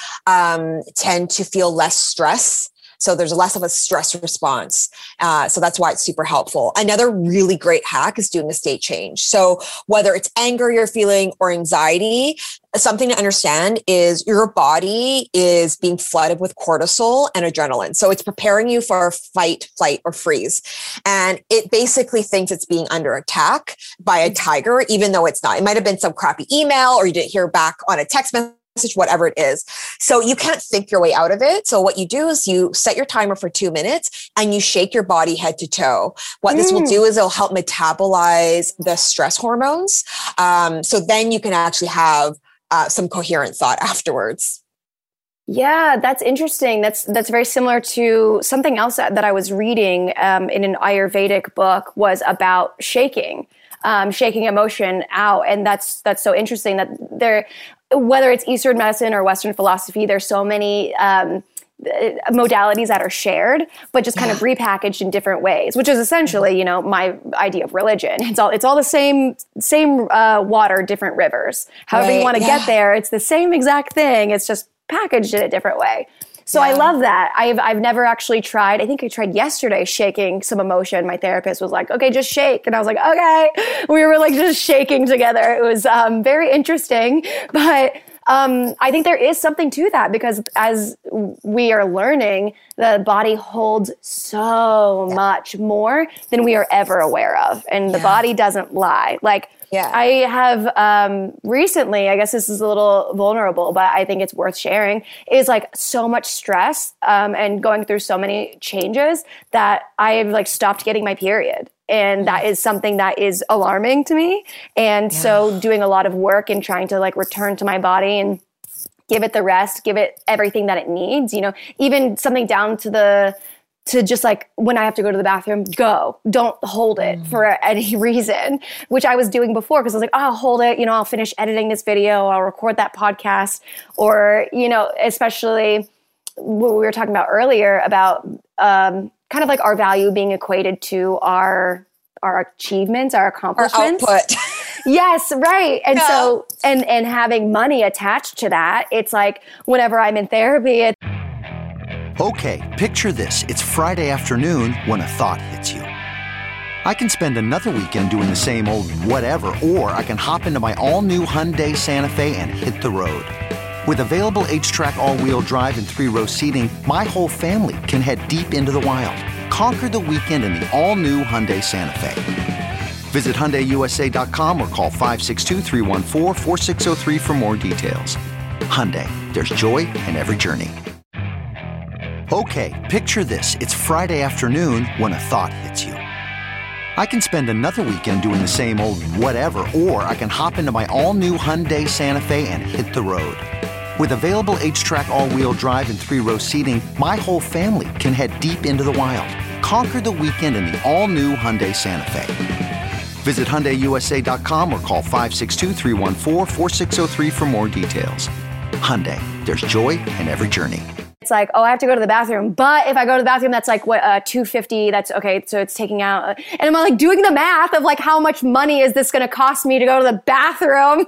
tend to feel less stress. So there's less of a stress response. So that's why it's super helpful. Another really great hack is doing a state change. So whether it's anger you're feeling or anxiety, something to understand is your body is being flooded with cortisol and adrenaline. So it's preparing you for fight, flight, or freeze. And it basically thinks it's being under attack by a tiger, even though it's not. It might have been some crappy email, or you didn't hear back on a text message whatever it is. So you can't think your way out of it. So what you do is you set your timer for 2 minutes and you shake your body head to toe. What this will do is it'll help metabolize the stress hormones. So then you can actually have some coherent thought afterwards. Yeah, that's interesting. That's very similar to something else that I was reading in an Ayurvedic book was about shaking emotion out. And that's so interesting that whether it's Eastern medicine or Western philosophy, there's so many modalities that are shared, but just kind of repackaged in different ways, which is essentially, my idea of religion. It's all the same water, different rivers. However you want to get there, it's the same exact thing. It's just packaged in a different way. So I love that. I've never actually tried. I think I tried yesterday shaking some emotion. My therapist was like, okay, just shake. And I was like, okay. We were like just shaking together. It was very interesting. But I think there is something to that because as we are learning, the body holds so much more than we are ever aware of. And the body doesn't lie. I have recently, I guess this is a little vulnerable, but I think it's worth sharing, is like so much stress and going through so many changes that I've stopped getting my period. And that is something that is alarming to me. And so doing a lot of work and trying to return to my body and give it the rest, give it everything that it needs, even something down to just when I have to go to the bathroom, don't hold it for any reason, which I was doing before because I was like, oh, I'll hold it. I'll finish editing this video. I'll record that podcast. Or, especially what we were talking about earlier about kind of our value being equated to our achievements, our accomplishments. Our output. Yes, right. And so, and having money attached to that, it's like whenever I'm in therapy, Okay, picture this. It's Friday afternoon when a thought hits you. I can spend another weekend doing the same old whatever, or I can hop into my all-new Hyundai Santa Fe and hit the road. With available H-Track all-wheel drive and 3-row seating, my whole family can head deep into the wild. Conquer the weekend in the all-new Hyundai Santa Fe. Visit HyundaiUSA.com or call 562-314-4603 for more details. Hyundai, there's joy in every journey. Okay, picture this. It's Friday afternoon when a thought hits you. I can spend another weekend doing the same old whatever, or I can hop into my all-new Hyundai Santa Fe and hit the road. With available H-Track all-wheel drive and 3-row seating, my whole family can head deep into the wild. Conquer the weekend in the all-new Hyundai Santa Fe. Visit HyundaiUSA.com or call 562-314-4603 for more details. Hyundai, there's joy in every journey. It's like, oh, I have to go to the bathroom. But if I go to the bathroom, that's like what $250. That's okay. So it's taking out, and I'm doing the math of how much money is this going to cost me to go to the bathroom?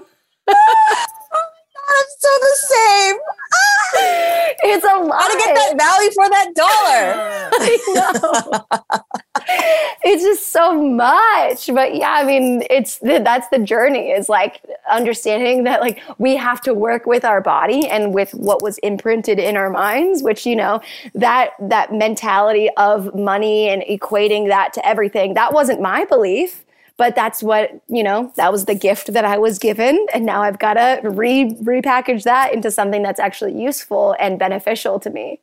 I'm so the same. It's a lot. How to get that value for that dollar? I know. It's just so much. But yeah, that's the journey, is understanding that we have to work with our body and with what was imprinted in our minds, which, that mentality of money and equating that to everything, that wasn't my belief. But that's what, that was the gift that I was given. And now I've got to repackage that into something that's actually useful and beneficial to me.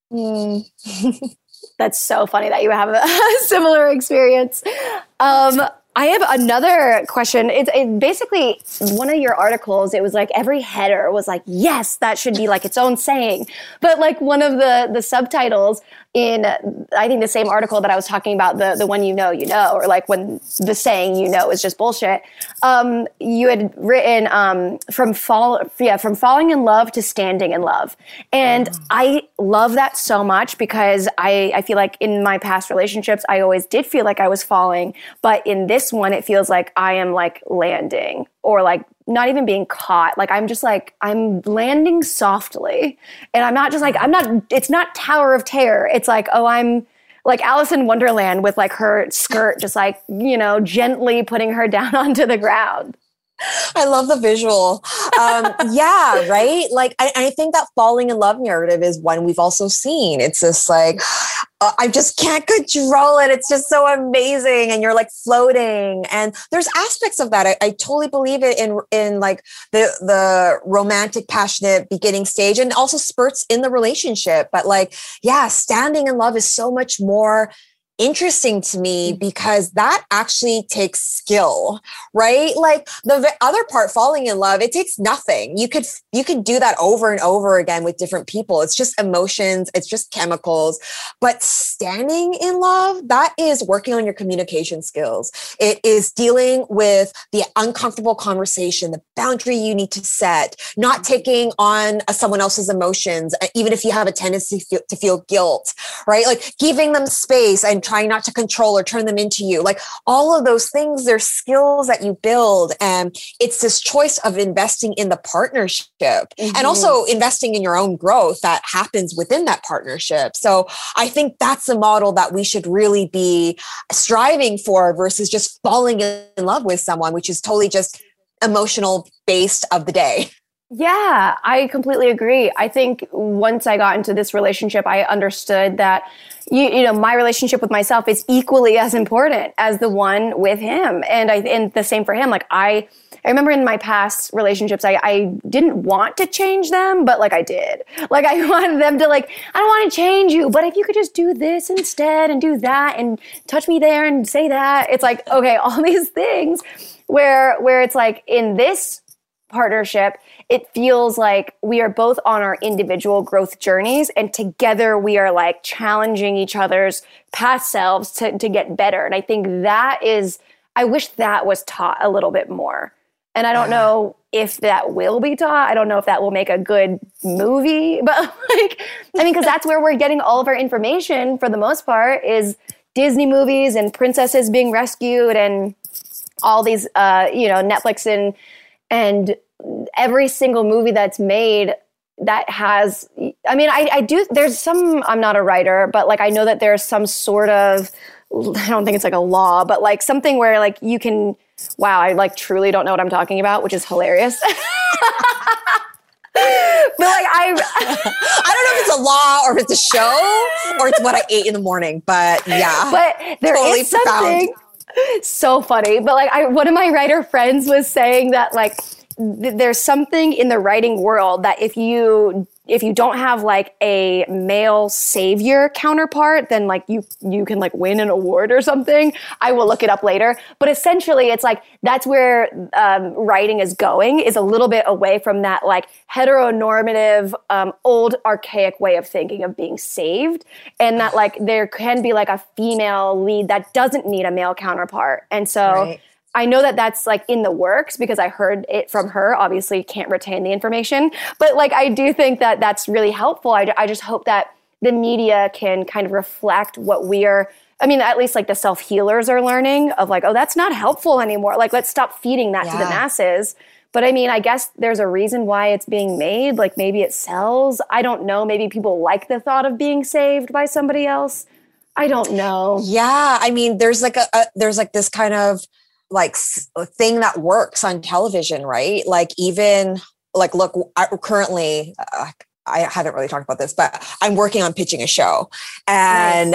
That's so funny that you have a similar experience. I have another question. It's basically one of your articles. It was every header was yes, that should be its own saying. But one of the subtitles in, I think the same article that I was talking about, the one or when the saying is just bullshit. You had written from falling in love to standing in love, and I love that so much because I feel in my past relationships I always did feel I was falling, but in this one it feels I am landing, or not even being caught. I'm landing softly, and I'm not just it's not Tower of Terror. It's I'm like Alice in Wonderland with her skirt just gently putting her down onto the ground. I love the visual. Yeah, right. Like, I think that falling in love narrative is one we've also seen. It's just like, I just can't control it. It's just so amazing. And you're like floating. And there's aspects of that. I totally believe it in like the romantic, passionate beginning stage and also spurts in the relationship. But like, yeah, standing in love is so much more interesting to me because that actually takes skill, right? Like the other part, falling in love, it takes nothing. You could do that over and over again with different people. It's just emotions. It's just chemicals. But standing in love, that is working on your communication skills. It is dealing with the uncomfortable conversation, the boundary you need to set, not taking on someone else's emotions, even if you have a tendency to feel guilt, right? Like giving them space and trying not to control or turn them into you. Like all of those things, they're skills that you build. And it's this choice of investing in the partnership and also investing in your own growth that happens within that partnership. So I think that's a model that we should really be striving for versus just falling in love with someone, which is totally just emotional based of the day. Yeah, I completely agree. I think once I got into this relationship, I understood that, you know, my relationship with myself is equally as important as the one with him. And the same for him. Like I remember in my past relationships, I didn't want to change them, but like I did. Like I wanted them to like, I don't want to change you, but if you could just do this instead and do that and touch me there and say that, it's like, okay, all these things where it's like in this partnership, it feels like we are both on our individual growth journeys and together we are like challenging each other's past selves to get better. And I think that is, I wish that was taught a little bit more. And I don't know if that will be taught. I don't know if that will make a good movie, but like, I mean, because that's where we're getting all of our information for the most part is Disney movies and princesses being rescued and all these, Netflix and every single movie that's made that has, I mean, I do, there's some, I'm not a writer, but like, I know that there's some sort of, I don't think it's like a law, but like something where like you can, wow, I like truly don't know what I'm talking about, which is hilarious. But like I don't know if it's a law or if it's a show or it's what I ate in the morning, but yeah. But there totally is something so funny. But like one of my writer friends was saying that like there's something in the writing world that if you don't have like a male savior counterpart, then like you can like win an award or something. I will look it up later. But essentially it's like that's where writing is going, is a little bit away from that like heteronormative, old archaic way of thinking of being saved. And that like there can be like a female lead that doesn't need a male counterpart. And so right. I know that that's like in the works because I heard it from her. Obviously can't retain the information, but like, I do think that that's really helpful. I just hope that the media can kind of reflect what I mean, at least like the self-healers are learning of like, oh, that's not helpful anymore. Like, let's stop feeding that to the masses. But I mean, I guess there's a reason why it's being made. Like maybe it sells. I don't know. Maybe people like the thought of being saved by somebody else. I don't know. Yeah. I mean, there's like there's like this kind of like thing that works on television, right? Like even like, look, currently, I haven't really talked about this, but I'm working on pitching a show and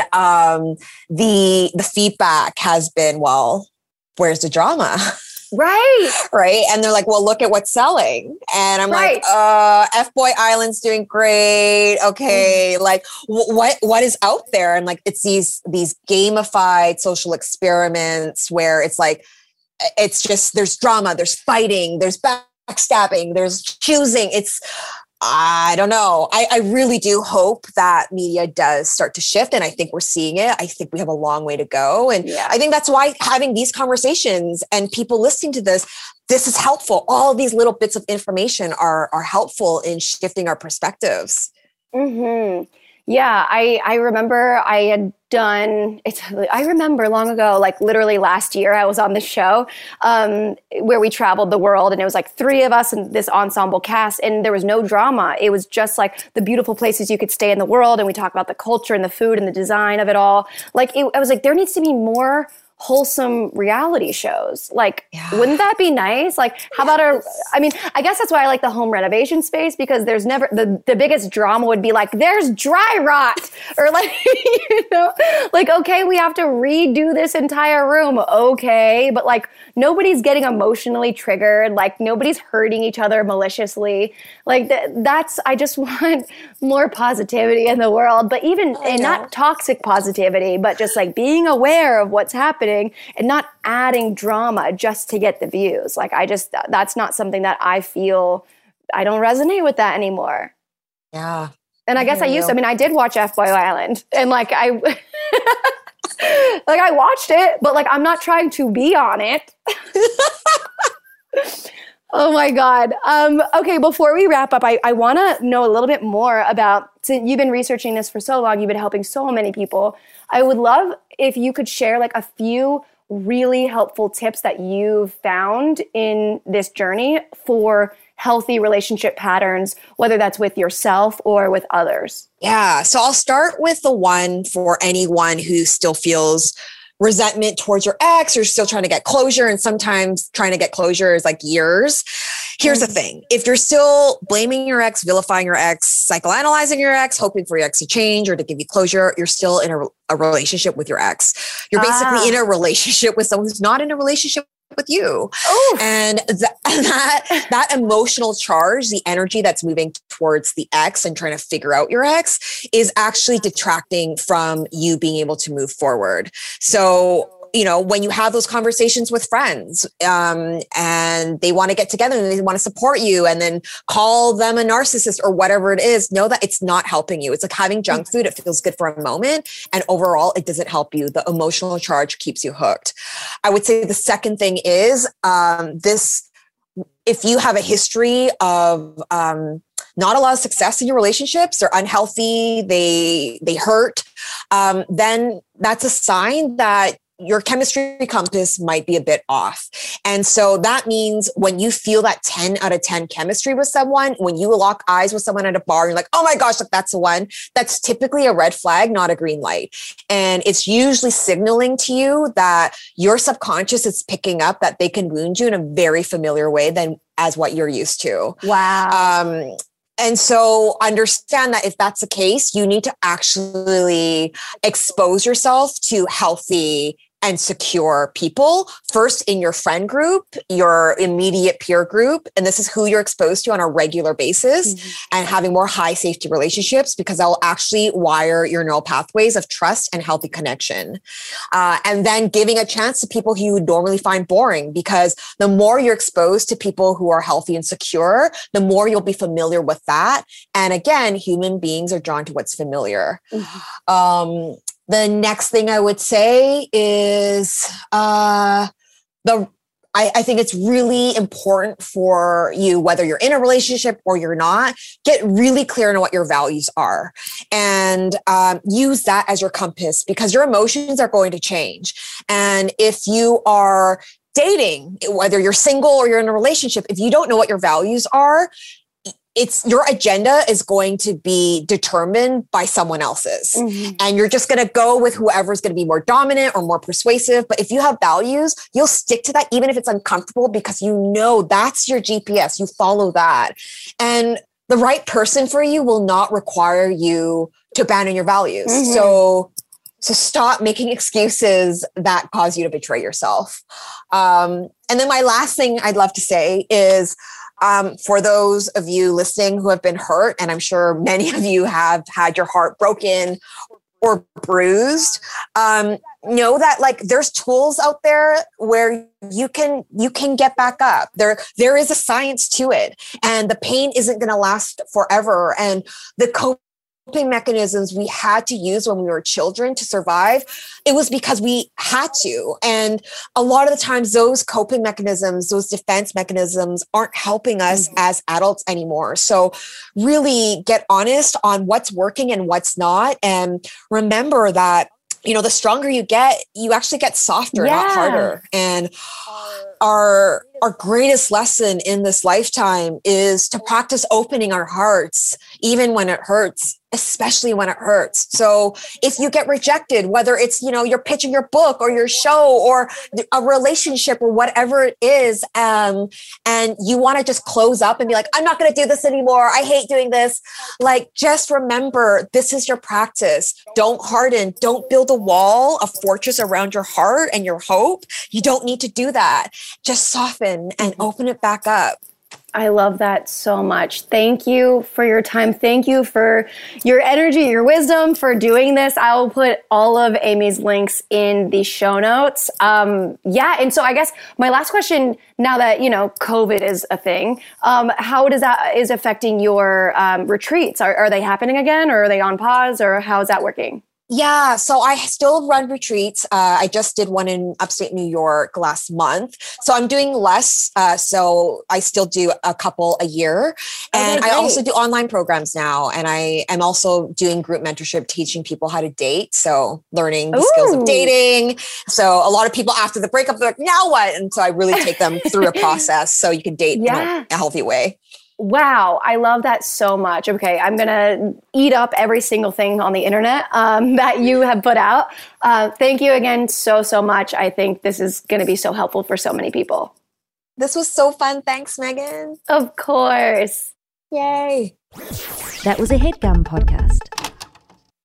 the feedback has been, well, where's the drama? Right. Right. And they're like, well, look at what's selling. And I'm like, F-Boy Island's doing great. Okay. Like what is out there? And like, it's these gamified social experiments where it's like, it's just, there's drama, there's fighting, there's backstabbing, there's choosing. I don't know. I really do hope that media does start to shift. And I think we're seeing it. I think we have a long way to go. And I think that's why having these conversations and people listening to this is helpful. All of these little bits of information are helpful in shifting our perspectives. Mm-hmm. Yeah, I remember I had done, I remember long ago, like literally last year, I was on this show where we traveled the world and it was like 3 of us in this ensemble cast and there was no drama. It was just like the beautiful places you could stay in the world and we talked about the culture and the food and the design of it all. Like I was like, there needs to be more wholesome reality shows. Like, wouldn't that be nice? Like, how about I guess that's why I like the home renovation space, because there's never, the biggest drama would be like, there's dry rot, or like, like, okay, we have to redo this entire room. Okay. But like, nobody's getting emotionally triggered. Like, nobody's hurting each other maliciously. Like I just want more positivity in the world, but even and not toxic positivity, but just like being aware of what's happening and not adding drama just to get the views. Like, that's not something that I feel, I don't resonate with that anymore. Yeah. And I guess I did watch F-Boy Island, and like I watched it, but like, I'm not trying to be on it. Oh my God. Okay, before we wrap up, I want to know a little bit more about, since you've been researching this for so long, you've been helping so many people. I would love if you could share like a few really helpful tips that you've found in this journey for healthy relationship patterns, whether that's with yourself or with others. Yeah. So I'll start with the one for anyone who still feels resentment towards your ex, or still trying to get closure. And sometimes trying to get closure is like years. Here's the thing. If you're still blaming your ex, vilifying your ex, psychoanalyzing your ex, hoping for your ex to change or to give you closure, you're still in a relationship with your ex. You're basically in a relationship with someone who's not in a relationship with you. Ooh. And that emotional charge, the energy that's moving towards the ex and trying to figure out your ex, is actually detracting from you being able to move forward. So, when you have those conversations with friends, and they want to get together and they want to support you, and then call them a narcissist or whatever it is, know that it's not helping you. It's like having junk food. It feels good for a moment, and overall it doesn't help you. The emotional charge keeps you hooked. I would say the second thing is if you have a history of not a lot of success in your relationships, they're unhealthy, they hurt, then that's a sign that your chemistry compass might be a bit off. And so that means when you feel that 10 out of 10 chemistry with someone, when you lock eyes with someone at a bar, you're like, oh my gosh, that's the one. That's typically a red flag, not a green light. And it's usually signaling to you that your subconscious is picking up that they can wound you in a very familiar way than as what you're used to. Wow. And so understand that if that's the case, you need to actually expose yourself to healthy and secure people, first in your friend group, your immediate peer group. And this is who you're exposed to on a regular basis, and having more high safety relationships, because that will actually wire your neural pathways of trust and healthy connection. And then giving a chance to people who you would normally find boring, because the more you're exposed to people who are healthy and secure, the more you'll be familiar with that. And again, human beings are drawn to what's familiar. The next thing I would say is I think it's really important for you, whether you're in a relationship or you're not, get really clear on what your values are, and use that as your compass, because your emotions are going to change. And if you are dating, whether you're single or you're in a relationship, if you don't know what your values are, your agenda is going to be determined by someone else's. And you're just going to go with whoever's going to be more dominant or more persuasive. But if you have values, you'll stick to that, even if it's uncomfortable, because you know that's your GPS. You follow that. And the right person for you will not require you to abandon your values. So stop making excuses that cause you to betray yourself. And then my last thing I'd love to say is, for those of you listening who have been hurt, and I'm sure many of you have had your heart broken or bruised, know that like there's tools out there where you can get back up. There is a science to it, and the pain isn't going to last forever. And the coping mechanisms we had to use when we were children to survive, it was because we had to. And a lot of the times those coping mechanisms, those defense mechanisms aren't helping us as adults anymore. So really get honest on what's working and what's not. And remember that, the stronger you get, you actually get softer, not harder. And our our greatest lesson in this lifetime is to practice opening our hearts, even when it hurts, especially when it hurts. So if you get rejected, whether it's, you're pitching your book or your show or a relationship or whatever it is, and you want to just close up and be like, I'm not going to do this anymore. I hate doing this. Like, just remember, this is your practice. Don't harden. Don't build a wall, a fortress around your heart and your hope. You don't need to do that. Just soften and open it back up. I love that so much. Thank you for your time. Thank you for your energy, your wisdom, for doing this. I will put all of Amy's links in the show notes. And so I guess my last question, now that, COVID is a thing, how is affecting your retreats? Are they happening again, or are they on pause, or how is that working? Yeah, so I still run retreats. I just did one in upstate New York last month. So I'm doing less. So I still do a couple a year. And I also do online programs now. And I am also doing group mentorship, teaching people how to date. So learning the skills of dating. So a lot of people after the breakup, they're like, now what? And so I really take them through a process so you can date in a healthy way. Wow. I love that so much. Okay. I'm going to eat up every single thing on the internet that you have put out. Thank you again so much. I think this is going to be so helpful for so many people. This was so fun. Thanks, Megan. Of course. Yay. That was a HeadGum podcast.